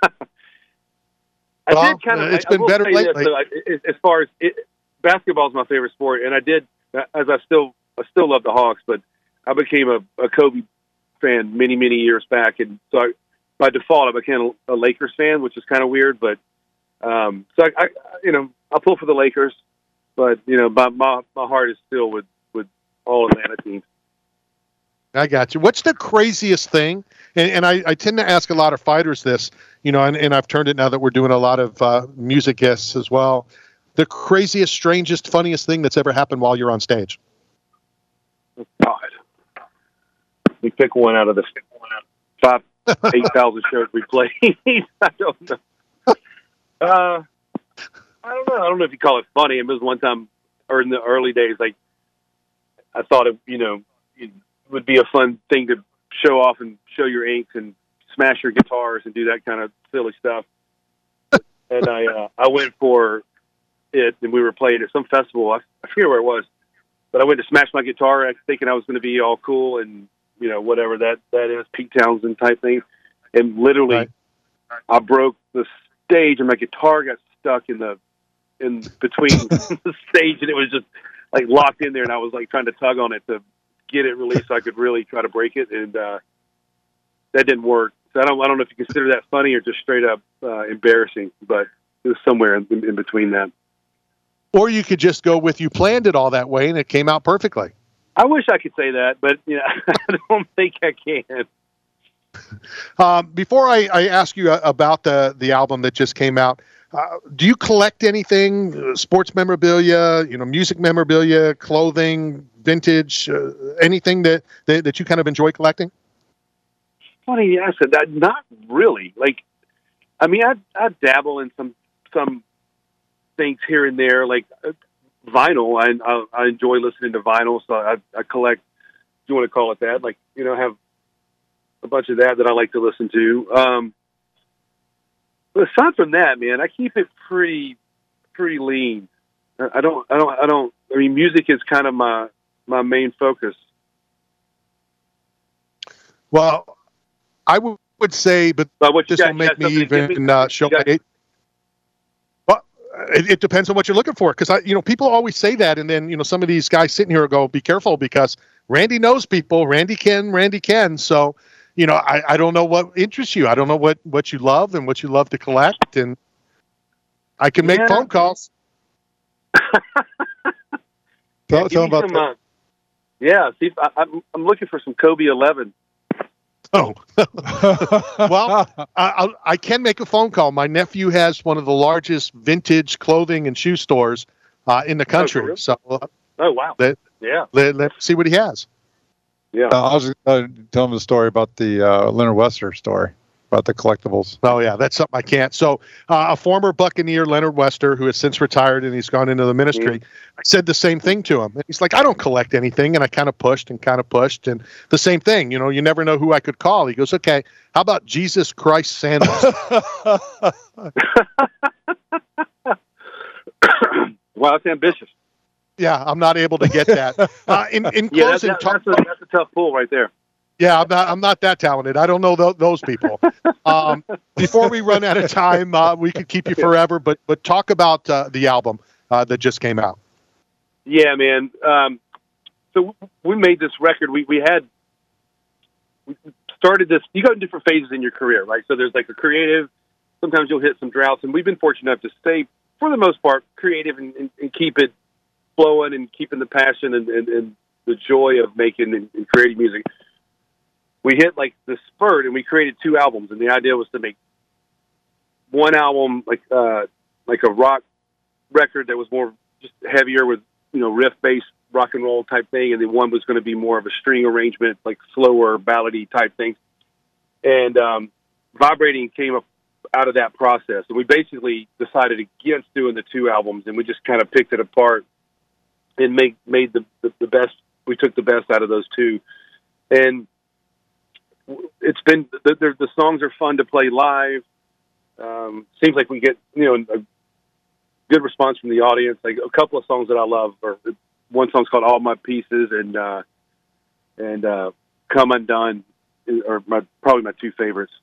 It's been better lately. As far as basketball is my favorite sport, and I still love the Hawks, but I became a Kobe fan many, many years back, and so by default I became a Lakers fan, which is kind of weird. But so I pull for the Lakers, but my heart is still with all Atlanta teams. I got you. What's the craziest thing? And I tend to ask a lot of fighters this, and I've turned it now that we're doing a lot of music guests as well. The craziest, strangest, funniest thing that's ever happened while you're on stage? Oh, God. We pick one out of the 8,000 shows we play. I don't know. I don't know if you call it funny. It was one time, or in the early days, like, I thought it would be a fun thing to show off and show your inks and smash your guitars and do that kind of silly stuff. And I went for it, and we were playing at some festival. I forget where it was, but I went to smash my guitar thinking I was going to be all cool and, whatever that is, Pete Townsend type thing. And literally, right. I broke the stage, and my guitar got stuck in between the stage, and it was just like locked in there, and I was like trying to tug on it to get it released so I could really try to break it, and that didn't work. So I don't know if you consider that funny or just straight up embarrassing, but it was somewhere in between that. Or you could just go with, you planned it all that way and it came out perfectly. I wish I could say that, but I don't think I can. Before I ask you about the album that just came out, do you collect anything, sports memorabilia, music memorabilia, clothing, vintage, anything that you kind of enjoy collecting? Funny you asked that. Not really. Like, I mean, I dabble in some things here and there, like vinyl. I enjoy listening to vinyl, so I collect, if you want to call it that, like, have a bunch of that I like to listen to. But aside from that, man, I keep it pretty lean. I mean, music is kind of my main focus. Well, I would say, but this will make me even show my age. Well, it depends on what you're looking for, because people always say that, and then some of these guys sitting here go, be careful, because Randy knows people. Randy can. So, I don't know what interests you. I don't know what you love and what you love to collect, and I can make phone calls. Tell them about that. Yeah, see, I'm looking for some Kobe 11. Oh, well, I can make a phone call. My nephew has one of the largest vintage clothing and shoe stores in the country. Oh, really? So, oh wow, let's see what he has. Yeah. I was telling the story about the Leonard Wester story about the collectibles. Oh, yeah, that's something I can't. So a former Buccaneer, Leonard Wester, who has since retired and he's gone into the ministry, I said the same thing to him. And he's like, I don't collect anything. And I kind of pushed. And the same thing, you never know who I could call. He goes, okay, how about Jesus Christ sandals? Wow, that's ambitious. Yeah, I'm not able to get that. In closing, that's a tough pull right there. Yeah, I'm not that talented. I don't know those people. Before we run out of time, we could keep you forever, but talk about the album that just came out. Yeah, man. So we made this record. We started this. You go in different phases in your career, right? So there's like a creative. Sometimes you'll hit some droughts, and we've been fortunate enough to stay, for the most part, creative and keep it flowing and keeping the passion and the joy of making and creating music. We hit like the spurt, and we created 2 albums. And the idea was to make one album like a rock record that was more just heavier with riff-based rock and roll type thing, and then one was going to be more of a string arrangement, like slower ballady type thing. And Vibrating came up out of that process, and we basically decided against doing the 2 albums, and we just kind of picked it apart and made the best. We took the best out of those 2, and it's been the songs are fun to play live. Seems like we get a good response from the audience. Like a couple of songs that I love, or one song's called "All My Pieces" and "Come Undone" are probably my 2 favorites.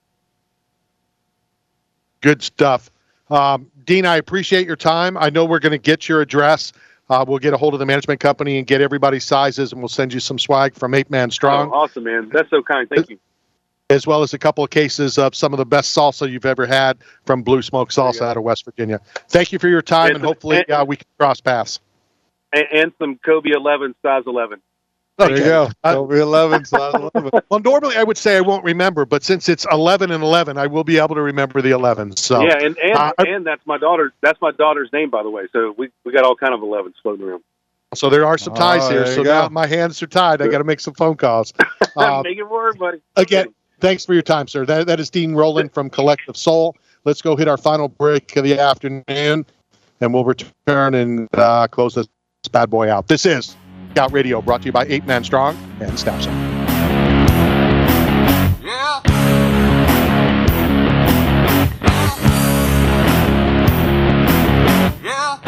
Good stuff. Dean, I appreciate your time. I know we're going to get your address. We'll get a hold of the management company and get everybody's sizes, and we'll send you some swag from 8 Man Strong. Oh, awesome, man. That's so kind. Thank you. As well as a couple of cases of some of the best salsa you've ever had from Blue Smoke Salsa out of West Virginia. Thank you for your time, and hopefully we can cross paths. And some Kobe 11, size 11. There you go. Kobe 11, size 11. Well, normally I would say I won't remember, but since it's 11 and 11, I will be able to remember the 11. So yeah, and that's my daughter. That's my daughter's name, by the way. So we got all kind of 11s floating around. So there are some ties here. So now my hands are tied. I got to make some phone calls. Make it work, buddy. Again, thanks for your time, sir. That is Dean Rowland from Collective Soul. Let's go hit our final break of the afternoon, and we'll return and close this bad boy out. This is Scout Radio, brought to you by 8 Man Strong and Staff Zone. Yeah. Yeah.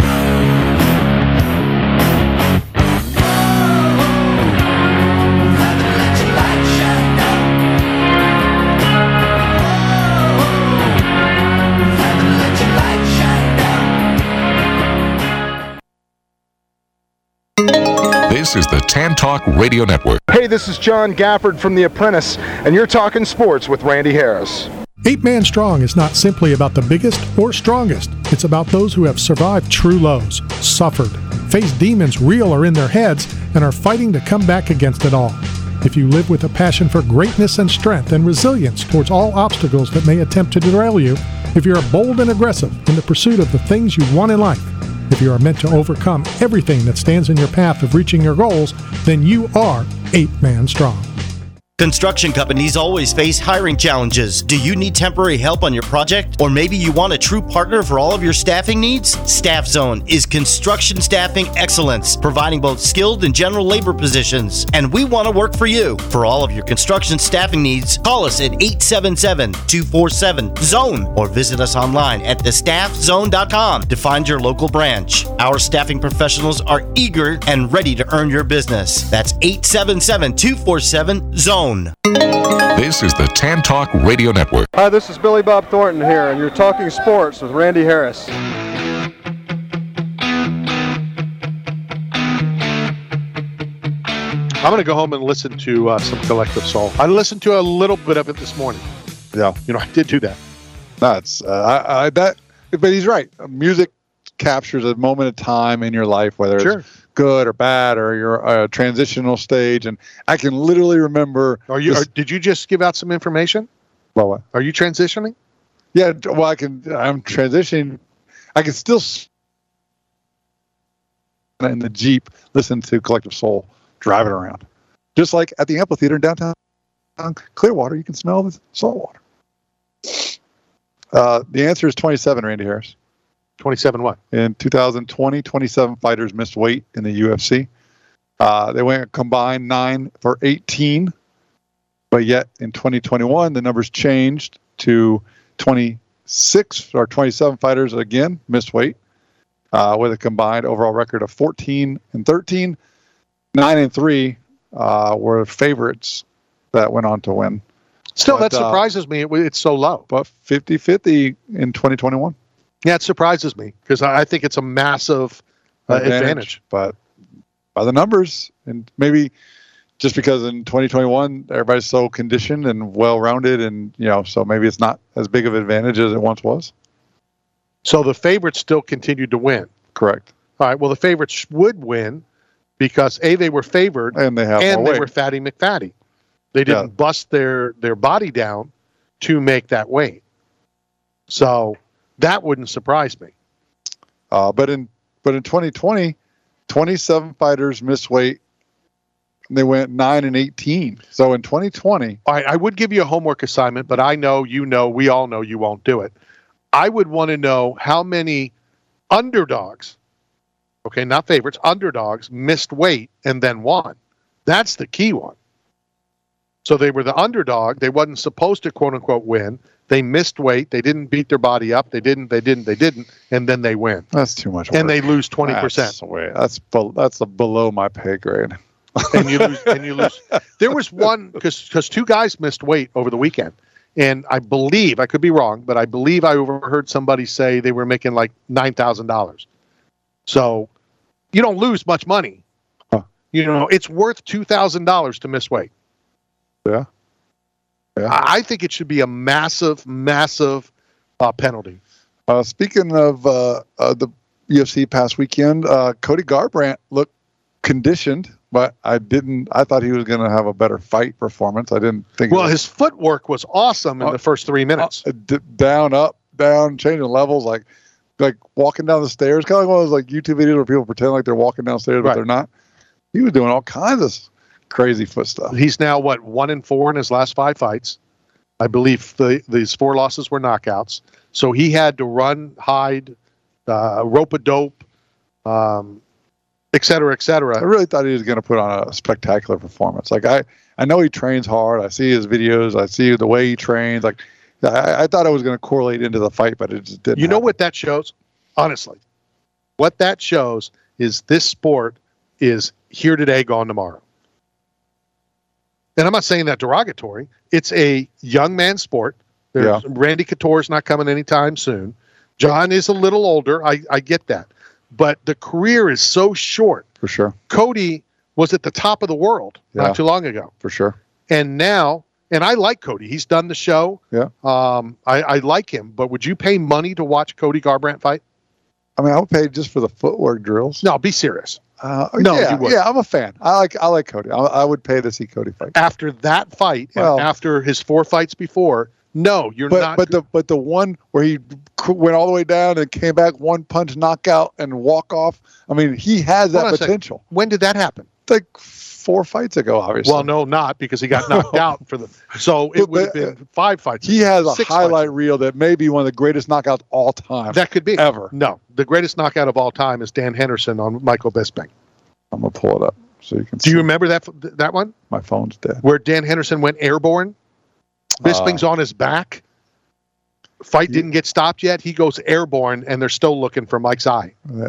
This is the Tan Talk Radio Network. Hey, this is John Gafford from The Apprentice, and you're talking sports with Randy Harris. 8 Man Strong is not simply about the biggest or strongest. It's about those who have survived true lows, suffered, faced demons real or in their heads, and are fighting to come back against it all. If you live with a passion for greatness and strength and resilience towards all obstacles that may attempt to derail you, if you're bold and aggressive in the pursuit of the things you want in life, if you are meant to overcome everything that stands in your path of reaching your goals, then you are 8 Man Strong. Construction companies always face hiring challenges. Do you need temporary help on your project? Or maybe you want a true partner for all of your staffing needs? Staff Zone is construction staffing excellence, providing both skilled and general labor positions. And we want to work for you. For all of your construction staffing needs, call us at 877-247-ZONE or visit us online at thestaffzone.com to find your local branch. Our staffing professionals are eager and ready to earn your business. That's 877-247-ZONE. This is the Tan Talk Radio Network. Hi, this is Billy Bob Thornton here, and you're talking sports with Randy Harris. I'm going to go home and listen to some Collective Soul. I listened to a little bit of it this morning. Yeah, I did do that. That's I bet, but he's right. Music captures a moment of time in your life, whether it's good or bad, or your transitional stage. And I can literally remember. Did you just give out some information? Well, what? Are you transitioning? Yeah. Well, I'm transitioning. I can still in the Jeep listen to Collective Soul driving around. Just like at the amphitheater in downtown Clearwater, you can smell the salt water. The answer is 27, Randy Harris. 27 what? In 2020, 27 fighters missed weight in the UFC. They went combined 9 for 18, but yet in 2021, the numbers changed to 26 or 27 fighters again missed weight, with a combined overall record of 14 and 13. 9 and 3 were favorites that went on to win. Still, that surprises me. It's so low. But 50-50 in 2021. Yeah, it surprises me because I think it's a massive advantage. But by the numbers, and maybe just because in 2021 everybody's so conditioned and well-rounded, and so maybe it's not as big of an advantage as it once was. So the favorites still continued to win. Correct. All right. Well, the favorites would win because they were favored and they were Fatty McFatty. They didn't bust their body down to make that weight. So that wouldn't surprise me. But in 2020, 27 fighters missed weight. And they went 9 and 18. So in 2020, I would give you a homework assignment, but I know we all know you won't do it. I would want to know how many underdogs, okay, not favorites, underdogs missed weight and then won. That's the key one. So they were the underdog. They wasn't supposed to quote unquote win. They missed weight. They didn't beat their body up. They didn't, and then they win. That's too much work. And they lose 20%. That's below my pay grade. and you lose. There was one because 2 guys missed weight over the weekend, and I believe, I could be wrong, but I believe I overheard somebody say they were making like $9,000. So you don't lose much money. Huh. It's worth $2,000 to miss weight. Yeah. I think it should be a massive, massive penalty. Speaking of the UFC past weekend, Cody Garbrandt looked conditioned, but I thought he was going to have a better fight performance. I didn't think. Well, his footwork was awesome in the first 3 minutes. Down, up, down, changing levels, like walking down the stairs, kind of like one of those YouTube videos where people pretend like they're walking downstairs, but they're not. He was doing all kinds of crazy foot stuff. He's now 1-4 in his last 5 fights. I believe these 4 losses were knockouts. So he had to run, hide, rope-a-dope, et cetera, et cetera. I really thought he was going to put on a spectacular performance. Like I know he trains hard. I see his videos. I see the way he trains. Like I thought it was going to correlate into the fight, but it just didn't. You know what that shows? Honestly, what that shows is this sport is here today, gone tomorrow. And I'm not saying that derogatory. It's a young man's sport. Randy Couture's not coming anytime soon. John is a little older. I get that. But the career is so short. For sure. Cody was at the top of the world not too long ago. For sure. And now, and I like Cody. He's done the show. Yeah. I like him. But would you pay money to watch Cody Garbrandt fight? I mean, I would pay just for the footwork drills. No, be serious. No, you wouldn't. Yeah, I'm a fan. I like Cody. I would pay to see Cody fight. After that fight, and after his 4 fights before, no, you're not. But the one where he went all the way down and came back 1 punch knockout and walk off. I mean, he has that potential. When did that happen? Like 4 fights ago, obviously. Well, no, not because he got knocked out for the. So it would have been 5 fights. He has a highlight reel that may be one of the greatest knockouts all time. That could be ever. No, the greatest knockout of all time is Dan Henderson on Michael Bisping. I'm gonna pull it up so you can. Do you remember that one? My phone's dead. Where Dan Henderson went airborne. Bisping's on his back. Fight didn't get stopped yet. He goes airborne, and they're still looking for Mike's eye. Yeah.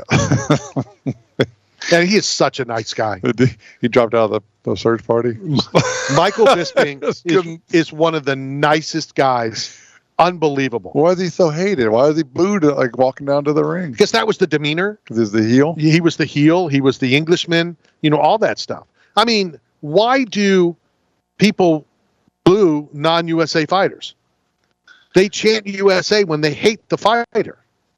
And he is such a nice guy. He dropped out of the search party. Michael Bisping is one of the nicest guys. Unbelievable. Why is he so hated? Why is he booed like walking down to the ring? Because that was the demeanor. Because he's the heel? He was the heel. He was the Englishman. All that stuff. I mean, why do people boo non-USA fighters? They chant USA when they hate the fighter.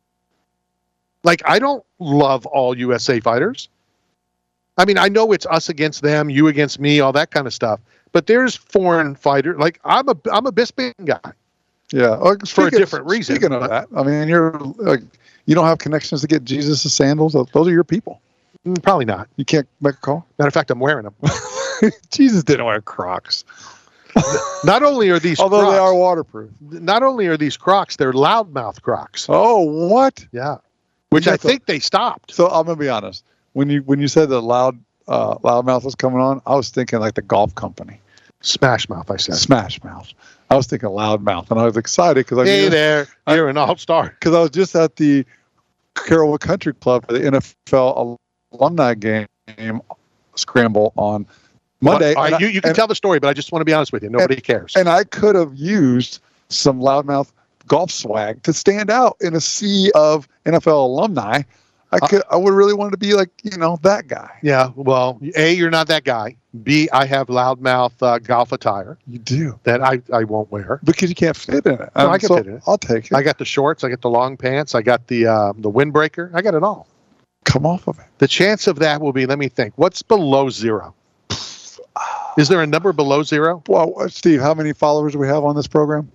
Like, I don't love all USA fighters. I mean, I know it's us against them, you against me, all that kind of stuff. But there's foreign fighters. Like, I'm a Bisping guy. Yeah, for a different reason. Speaking of that, I mean, you don't have connections to get Jesus' sandals. Those are your people. Probably not. You can't make a call. Matter of fact, I'm wearing them. Jesus didn't wear Crocs. Not only are these although Crocs, they are waterproof. Not only are these Crocs, they're loudmouth Crocs. Oh, what? Yeah. Which I think they stopped. So I'm gonna be honest. When you said the loudmouth was coming on, I was thinking like the golf company. Smash Mouth, I said. Smash Mouth. I was thinking loudmouth, and I was excited because hey there, you're an all-star. Because I was just at the Carrollwood Country Club for the NFL alumni game scramble on Monday. Well, you can tell the story, but I just want to be honest with you. Nobody cares. And I could have used some loudmouth golf swag to stand out in a sea of NFL alumni. I would really want to be like, that guy. Yeah. Well, A, you're not that guy. B, I have loudmouth golf attire. You do. That I won't wear. Because you can't fit in it. No, I can fit in it. I'll take it. I got the shorts. I got the long pants. I got the windbreaker. I got it all. Come off of it. The chance of that will be, let me think, what's below 0? Is there a number below 0? Well, Steve, how many followers do we have on this program?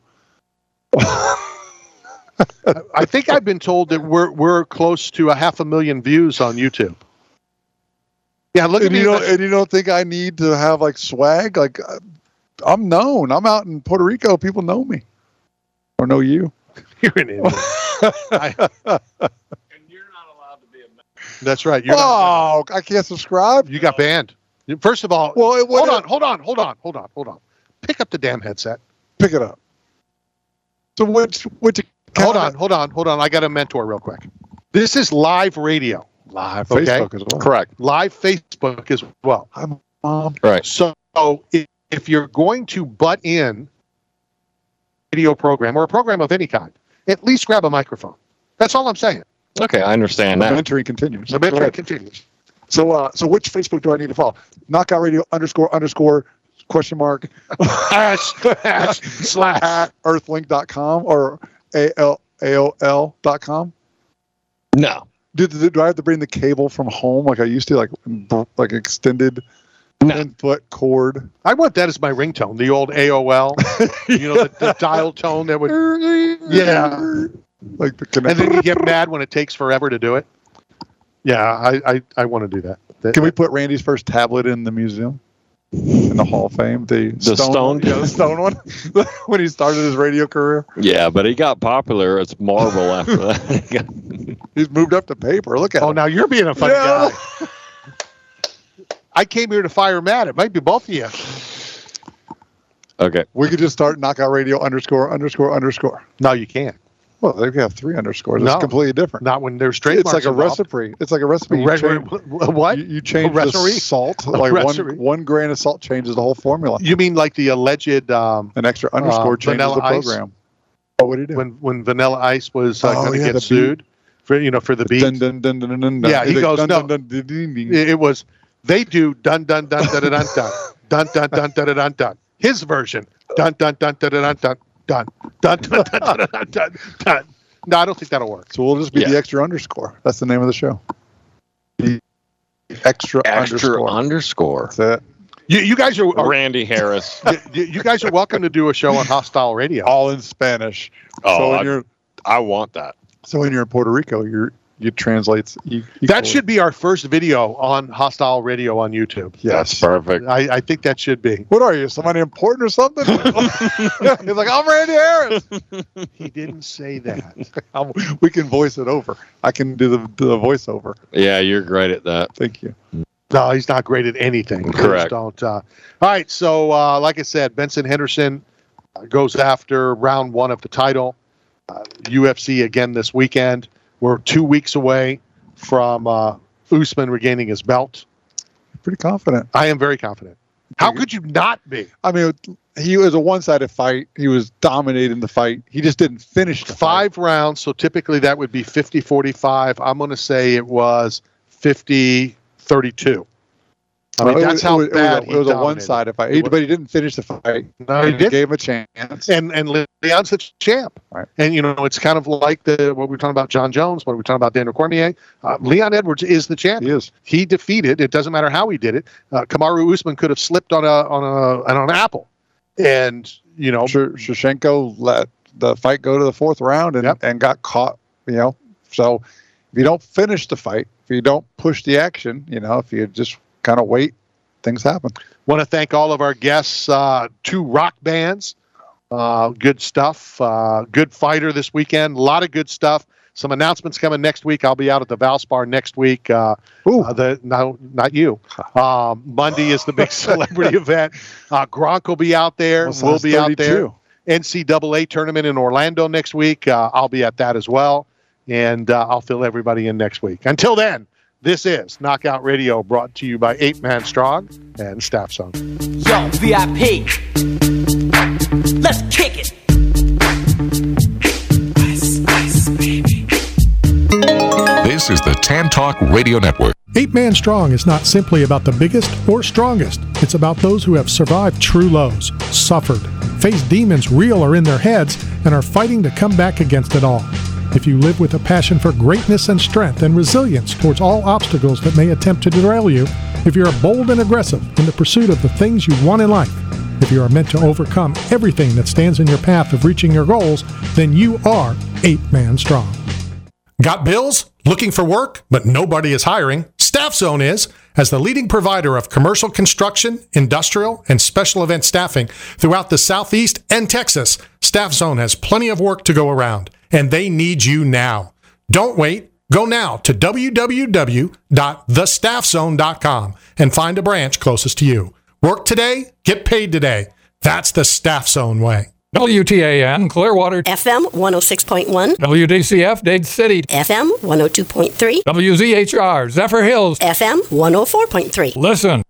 I think I've been told that we're close to 500,000 views on YouTube. Yeah, look at me. And you don't think I need to have like swag? Like I'm known. I'm out in Puerto Rico. People know me or know you. You're an idiot. And you're not allowed to be a member. That's right. I can't subscribe. You got banned. First of all, hold on. Pick up the damn headset. Pick it up. So which Hold on. I got a mentor real quick. This is live radio. Live Facebook as well. Correct. Live Facebook as well. Right. So if you're going to butt in a radio program or a program of any kind, at least grab a microphone. That's all I'm saying. Okay, I understand that. The mentoring continues. The mentoring continues. So which Facebook do I need to follow? Knockout Radio __ question mark / earthlink.com or AOL.com? No. Do I have to bring the cable from home like I used to, like extended 10-foot cord? I want that as my ringtone, the old AOL, the dial tone that would, yeah. Like the and then you get mad when it takes forever to do it. Yeah, I want to do that. Can we put Randy's first tablet in the museum? In the Hall of Fame, the stone one, when he started his radio career. Yeah, but he got popular as marble after that. He's moved up to paper. Look at him. Now you're being a funny guy. I came here to fire Matt. It might be both of you. Okay. We could just start Knockout Radio ___. No, you can't. Well, they have 3 underscores. It's completely different. Not when there's trademarks. It's like a recipe. It's like a recipe. What? You change the salt. Like one grain of salt changes the whole formula. You mean like the alleged an extra underscore changes the program? Oh, what did he do? When Vanilla Ice was going to get sued for the beat. Yeah, he goes no. It was they do dun dun dun dun dun dun dun dun dun dun dun dun. His version dun dun dun dun dun dun. Done. Done. No, I don't think that'll work. So we'll just be the extra underscore. That's the name of the show. The extra underscore. That's it. You guys are Randy Harris. You guys are welcome to do a show on Hostile Radio. All in Spanish. Oh, I want that. So when you're in Puerto Rico, you translate. That should be our first video on Hostile Radio on YouTube. Yes. That's perfect. I think that should be. What are you, somebody important or something? He's like, I'm Randy Harris. He didn't say that. We can voice it over. I can do the voiceover. Yeah, you're great at that. Thank you. No, he's not great at anything. Correct. Don't. All right, so like I said, Benson Henderson goes after round 1 of the title. UFC again this weekend. We're 2 weeks away from Usman regaining his belt. Pretty confident. I am very confident. How could you not be? I mean, he was a one-sided fight. He was dominating the fight. He just didn't finish the 5 rounds, so typically that would be 50-45. I'm going to say it was 50-32. I mean, that's how bad it was a one-sided fight. But he didn't finish the fight. No, he didn't. Gave him a chance. And Leon's the champ. Right. And, it's kind of like what we were talking about John Jones, what we were talking about Daniel Cormier. Leon Edwards is the champ. He is. He defeated, it doesn't matter how he did it, Kamaru Usman could have slipped on an apple. And, Shevchenko let the fight go to the 4th round and got caught, So if you don't finish the fight, if you don't push the action, if you just kind of wait things happen. Want to thank all of our guests, 2 rock bands. Good stuff. Good fighter this weekend. A lot of good stuff. Some announcements coming next week. I'll be out at the Valspar next week. No, not you. Monday is the big celebrity event. Gronk will be out there. We'll be out there. NCAA tournament in Orlando next week. I'll be at that as well. And I'll fill everybody in next week. Until then, this is Knockout Radio, brought to you by 8 Man Strong and Staff Zone. Yo, VIP. Let's kick it. Ice, ice, baby. This is the Tan Talk Radio Network. 8 Man Strong is not simply about the biggest or strongest. It's about those who have survived true lows, suffered, faced demons real or in their heads, and are fighting to come back against it all. If you live with a passion for greatness and strength and resilience towards all obstacles that may attempt to derail you, if you're bold and aggressive in the pursuit of the things you want in life, if you are meant to overcome everything that stands in your path of reaching your goals, then you are 8 Man Strong. Got bills? Looking for work, but nobody is hiring? Staff Zone is. As the leading provider of commercial construction, industrial, and special event staffing throughout the Southeast and Texas, Staff Zone has plenty of work to go around, and they need you now. Don't wait. Go now to www.thestaffzone.com and find a branch closest to you. Work today, get paid today. That's the Staff Zone way. WTAN Clearwater FM 106.1 WDCF Dade City FM 102.3 WZHR Zephyr Hills FM 104.3 Listen